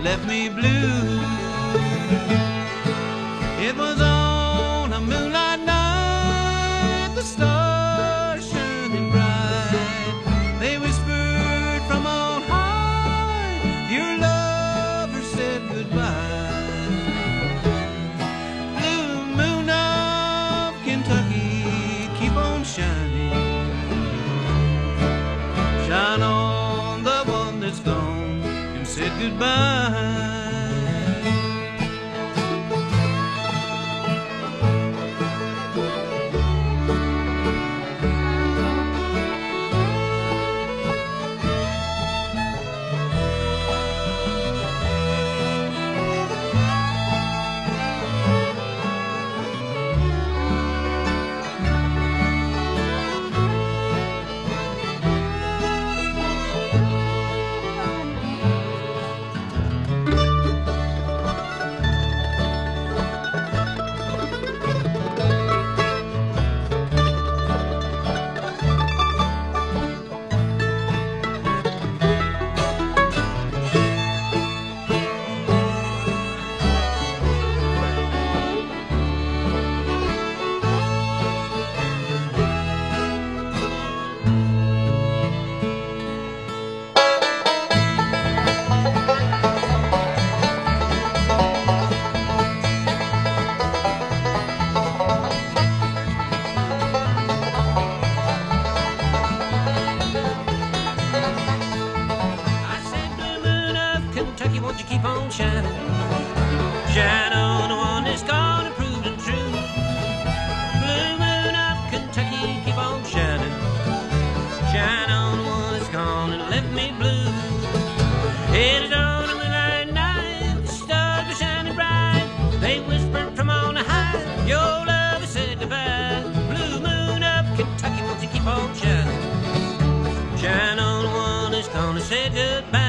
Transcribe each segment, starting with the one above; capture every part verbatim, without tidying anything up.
left me blue. It was on a moonlight night, the stars shining bright. They whispered from on high, your lover said goodbye. Blue moon of Kentucky, keep on shining. Shine on the one that's gone and said goodbye. Won't you keep on shining? Shine on the one that's gone and proven true. Blue moon of Kentucky, keep on shining. Shine on the one that's gone and left me blue. It is on a moonlight night, the stars were shining bright. They whispered from on high, your love has said goodbye. Blue moon of Kentucky, won't you keep on shining? Shine on the one that's gone and said goodbye.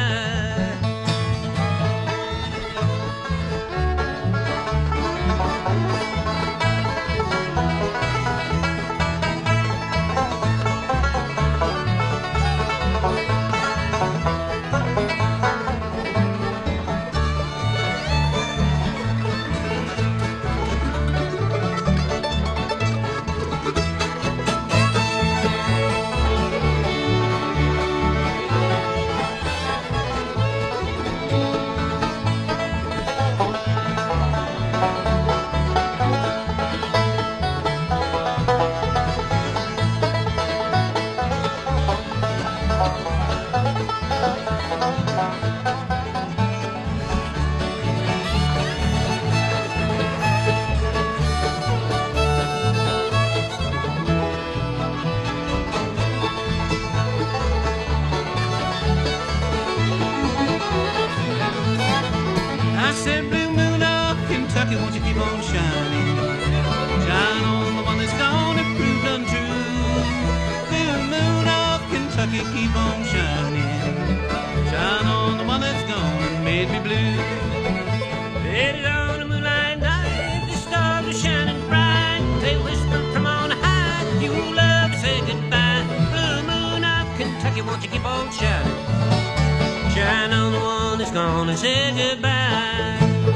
I said, blue moon of Kentucky, won't you keep on shining? Shine on the one that's gone and proved untrue. Blue moon of Kentucky, keep on shining. Shine on the one that's gone and made me blue. It is on a moonlight night, the stars are shining bright. They whispered from on high, you love to say goodbye. Blue moon of Kentucky, won't you keep on shining? Shine on the one that's gone and say goodbye.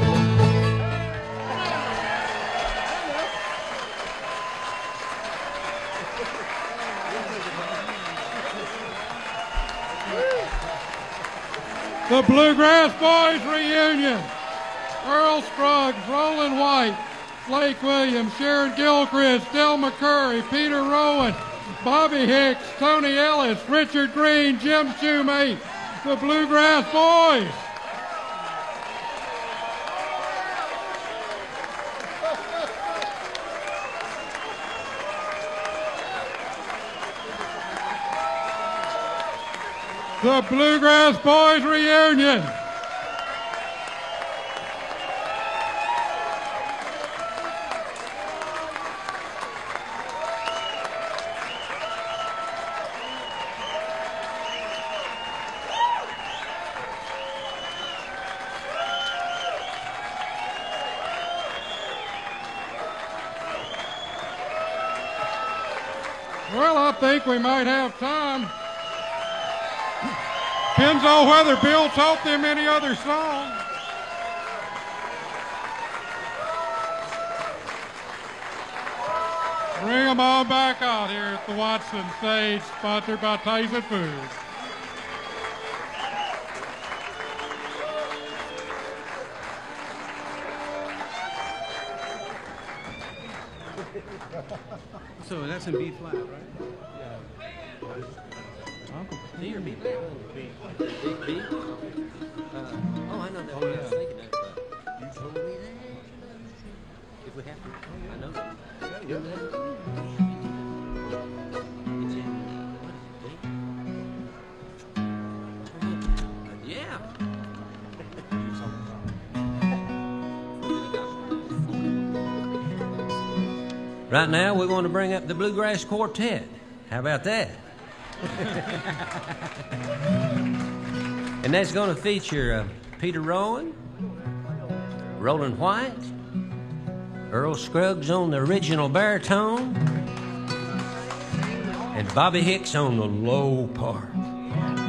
The Bluegrass Boys reunion. Earl Scruggs, Roland White, Blake Williams, Sharon Gilchrist, Del McCurry, Peter Rowan, Bobby Hicks, Tony Ellis, Richard Green, Jim Shoemate. The Bluegrass Boys. The Bluegrass Boys reunion. Well, I think we might have time. Depends on whether Bill taught them any other song. Bring them on back out here at the Watson stage, sponsored by Tyson Foods. So that's in B flat, right? D or B flat? B. B? B? Uh, oh, I know that. Oh, yeah. I was thinking that. But you told me that. If we have to. I know that. Yeah. It's in, what is it, D? Yeah. Right now, we're going to bring up the Bluegrass Quartet. How about that? And that's going to feature uh, Peter Rowan, Roland White, Earl Scruggs on the original baritone, and Bobby Hicks on the low part.